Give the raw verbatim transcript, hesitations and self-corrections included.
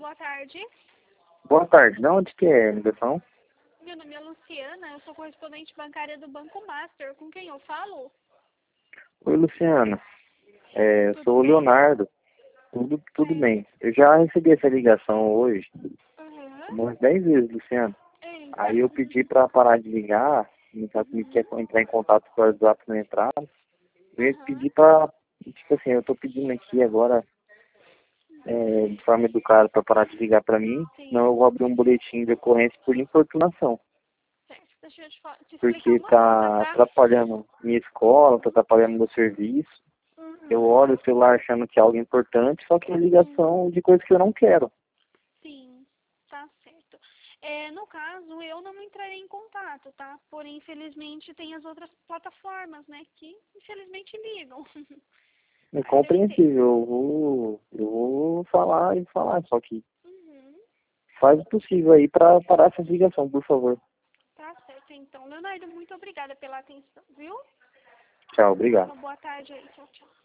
boa tarde. Boa tarde. De onde que é a ligação? Meu nome é Luciana, eu sou correspondente bancária do Banco Master. Com quem eu falo? Oi, Luciana. É, eu Tudo sou o bem? Leonardo. Tudo, tudo É. bem. Eu já recebi essa ligação hoje, Uhum. umas dez vezes, Luciana. Eita. Aí eu pedi para parar de ligar, me me quer Uhum. entrar em contato com o WhatsApp não entrar. Eu ia Uhum. pedir para, tipo assim, eu tô pedindo aqui agora, é, de forma educada, para parar de ligar para mim, senão eu Sim. vou abrir um boletim de ocorrência por importunação. Certo. Deixa eu te, fa- te explicar Porque uma coisa, tá tá? atrapalhando minha escola, tá atrapalhando meu serviço. Eu Uhum. olho o celular achando que é algo importante, só que é Uhum. ligação de coisa que eu não quero. Sim, tá certo. É, no caso, eu não entrarei em contato, tá? Porém, infelizmente, tem as outras plataformas, né? Que, infelizmente, ligam. É Mas eu compreensível, entendo. eu vou, eu vou falar e falar, só que Uhum. faz o possível aí para parar essa ligação, por favor. Tá certo, então. Leonardo, muito obrigada pela atenção, viu? Tchau, obrigado. Uma boa tarde aí. Tchau, tchau.